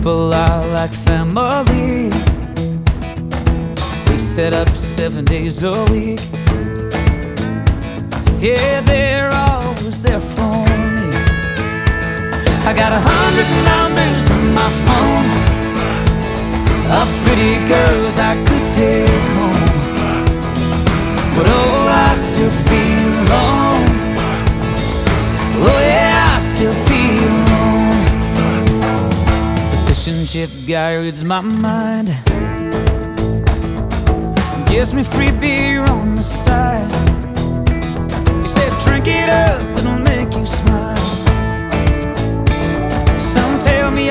people are like family. We set up 7 days a week. Yeah, they're always there for me. I got 100 numbers on my phone of pretty girls I could take home, but oh, I still feel alone. Oh yeah, I still feel alone. The fish and chip guy reads my mind, gives me free beer on the side. He said, drink it up, it'll make you smile.